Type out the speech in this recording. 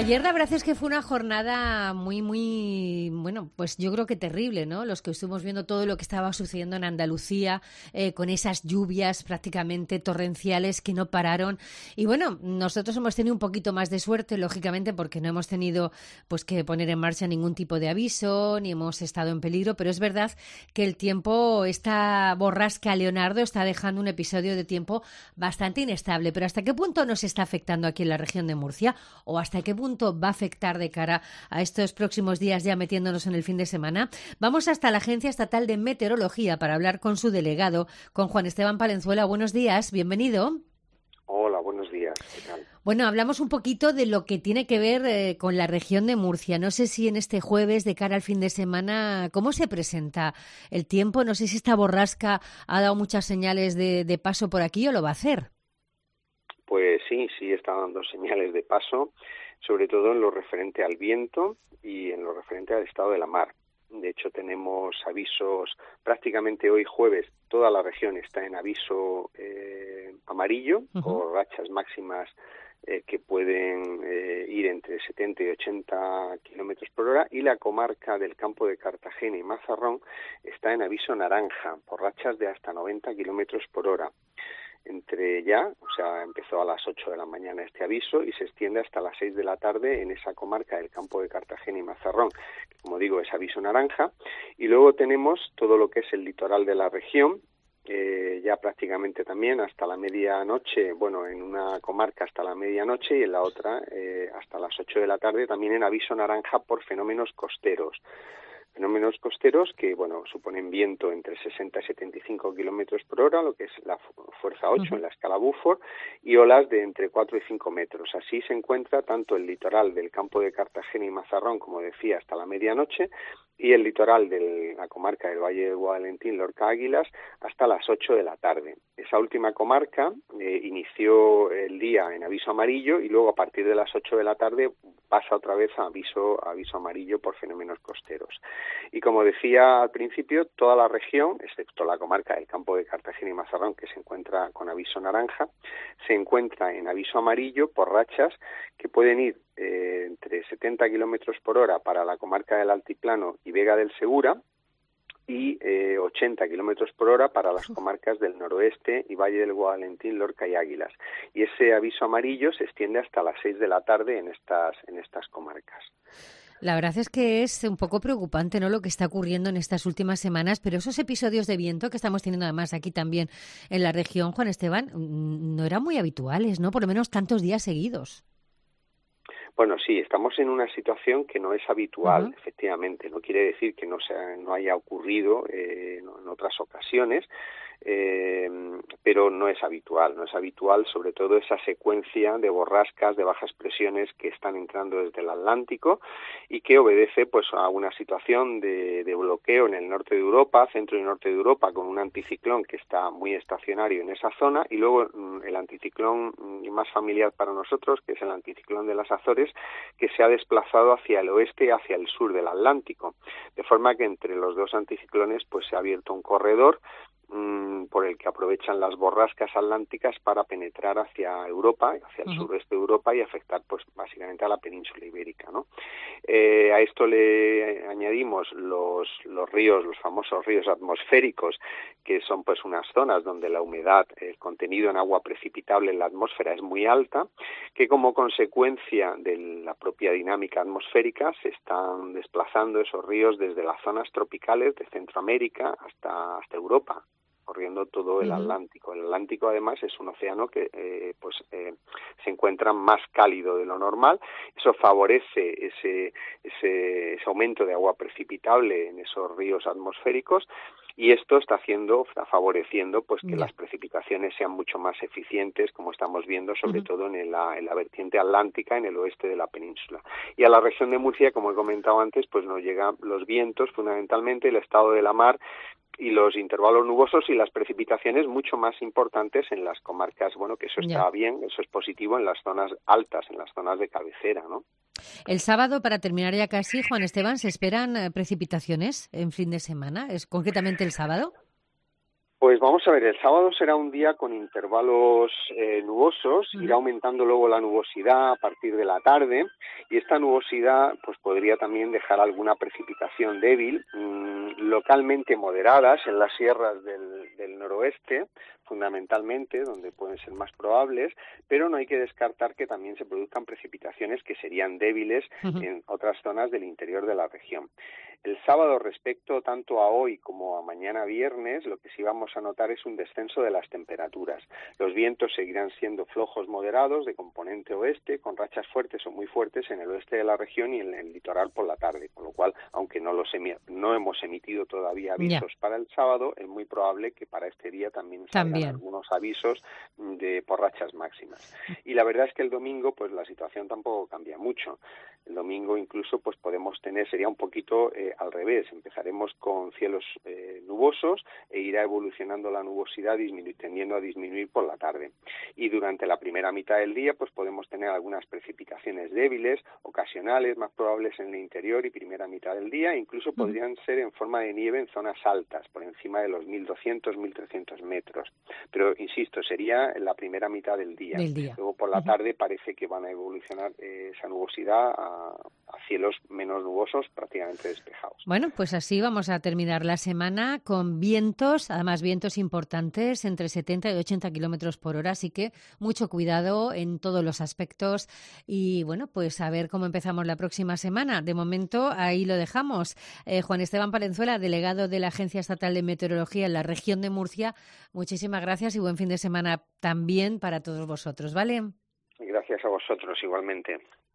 Ayer la verdad es que fue una jornada bueno, pues yo creo que terrible, ¿no? Los que estuvimos viendo todo lo que estaba sucediendo en Andalucía, con esas lluvias prácticamente torrenciales que no pararon. Y bueno, nosotros hemos tenido un poquito más de suerte, lógicamente, porque no hemos tenido pues que poner en marcha ningún tipo de aviso, ni hemos estado en peligro, pero es verdad que el tiempo, esta borrasca Leonardo está dejando un episodio de tiempo bastante inestable. Pero ¿hasta qué punto nos está afectando aquí en la región de Murcia? ¿O hasta qué punto va a afectar de cara a estos próximos días, ya metiéndonos en el fin de semana? Vamos hasta la Agencia Estatal de Meteorología para hablar con su delegado, con Juan Esteban Palenzuela. Buenos días, bienvenido. Hola, buenos días. ¿Qué tal? Bueno, hablamos un poquito de lo que tiene que ver con la región de Murcia. No sé si en este jueves, de cara al fin de semana, ¿cómo se presenta el tiempo? No sé si esta borrasca ha dado muchas señales de paso por aquí o lo va a hacer. Pues sí está dando señales de paso, sobre todo en lo referente al viento y en lo referente al estado de la mar. De hecho, tenemos avisos prácticamente hoy jueves, toda la región está en aviso amarillo, por rachas máximas que pueden ir entre 70 y 80 kilómetros por hora, y la comarca del Campo de Cartagena y Mazarrón está en aviso naranja, por rachas de hasta 90 kilómetros por hora. Empezó a las 8 de la mañana este aviso y se extiende hasta las 6 de la tarde en esa comarca del Campo de Cartagena y Mazarrón, que, como digo, es aviso naranja. Y luego tenemos todo lo que es el litoral de la región, ya prácticamente también hasta la medianoche, en una comarca hasta la medianoche y en la otra hasta las 8 de la tarde, también en aviso naranja por fenómenos costeros. Fenómenos costeros que, suponen viento entre 60 y 75 kilómetros por hora, lo que es la fuerza 8 en la escala Beaufort, y olas de entre 4 y 5 metros. Así se encuentra tanto el litoral del Campo de Cartagena y Mazarrón, como decía, hasta la medianoche, y el litoral de la comarca del Valle del Guadalentín, Lorca Águilas, hasta las 8 de la tarde. Esa última comarca inició el día en aviso amarillo y luego a partir de las 8 de la tarde pasa otra vez a aviso amarillo por fenómenos costeros. Y como decía al principio, toda la región, excepto la comarca del Campo de Cartagena y Mazarrón, que se encuentra con aviso naranja, se encuentra en aviso amarillo por rachas que pueden ir entre 70 kilómetros por hora para la comarca del Altiplano y Vega del Segura, y 80 kilómetros por hora para las comarcas del noroeste y Valle del Guadalentín, Lorca y Águilas. Y ese aviso amarillo se extiende hasta las 6 de la tarde en estas comarcas. La verdad es que es un poco preocupante, ¿no?, lo que está ocurriendo en estas últimas semanas, pero esos episodios de viento que estamos teniendo además aquí también en la región, Juan Esteban, no eran muy habituales, ¿no?, por lo menos tantos días seguidos. Bueno, sí, estamos en una situación que no es habitual, efectivamente. No quiere decir que no haya ocurrido en otras ocasiones, pero no es habitual. No es habitual, sobre todo, esa secuencia de borrascas de bajas presiones que están entrando desde el Atlántico y que obedece a una situación de bloqueo en el norte de Europa, centro y norte de Europa, con un anticiclón que está muy estacionario en esa zona, y luego el anticiclón más familiar para nosotros, que es el anticiclón de las Azores, que se ha desplazado hacia el oeste y hacia el sur del Atlántico, de forma que entre los dos anticiclones se ha abierto un corredor por el que aprovechan las borrascas atlánticas para penetrar hacia Europa, hacia el suroeste de Europa, y afectar básicamente a la península ibérica, ¿no? A esto le añadimos los ríos, los famosos ríos atmosféricos, que son unas zonas donde la humedad, el contenido en agua precipitable en la atmósfera es muy alta, que como consecuencia de la propia dinámica atmosférica se están desplazando esos ríos desde las zonas tropicales de Centroamérica hasta Europa, corriendo todo el Atlántico. El Atlántico, además, es un océano que se encuentra más cálido de lo normal. Eso favorece ese aumento de agua precipitable en esos ríos atmosféricos, y esto está favoreciendo que las precipitaciones sean mucho más eficientes, como estamos viendo, sobre todo en la vertiente atlántica, en el oeste de la península. Y a la región de Murcia, como he comentado antes, nos llegan los vientos, fundamentalmente el estado de la mar y los intervalos nubosos y las precipitaciones mucho más importantes en las comarcas. Que eso está bien, eso es positivo en las zonas altas, en las zonas de cabecera, ¿no? El sábado, para terminar ya casi, Juan Esteban, ¿se esperan precipitaciones en fin de semana? ¿Es concretamente el sábado? Pues vamos a ver, el sábado será un día con intervalos nubosos, irá aumentando luego la nubosidad a partir de la tarde, y esta nubosidad pues podría también dejar alguna precipitación débil, localmente moderadas en las sierras del noroeste, fundamentalmente, donde pueden ser más probables, pero no hay que descartar que también se produzcan precipitaciones que serían débiles en otras zonas del interior de la región. El sábado, respecto tanto a hoy como a mañana viernes, lo que sí vamos a notar es un descenso de las temperaturas. Los vientos seguirán siendo flojos moderados de componente oeste, con rachas fuertes o muy fuertes en el oeste de la región y en el litoral por la tarde, con lo cual, aunque no hemos emitido todavía avisos para el sábado, es muy probable que para este día también salgan algunos avisos por rachas máximas. Y la verdad es que el domingo, pues la situación tampoco cambia mucho. El domingo incluso pues podemos tener, sería un poquito al revés, empezaremos con cielos nubosos e irá evolucionando la nubosidad tendiendo a disminuir por la tarde. Y durante la primera mitad del día pues podemos tener algunas precipitaciones débiles, ocasionales, más probables en el interior y primera mitad del día, incluso podrían ser en forma de nieve en zonas altas, por encima de los 1.200, 1.300 metros. Pero, insisto, sería en la primera mitad del día. Luego por la tarde parece que van a evolucionar esa nubosidad a cielos menos nubosos, prácticamente despejados. Bueno, pues así vamos a terminar la semana con vientos, además vientos importantes, entre 70 y 80 kilómetros por hora, así que mucho cuidado en todos los aspectos y bueno, pues a ver cómo empezamos la próxima semana. De momento ahí lo dejamos. Juan Esteban Palenzuela, delegado de la Agencia Estatal de Meteorología en la región de Murcia, muchísimas gracias y buen fin de semana también para todos vosotros, ¿vale? Gracias a vosotros igualmente.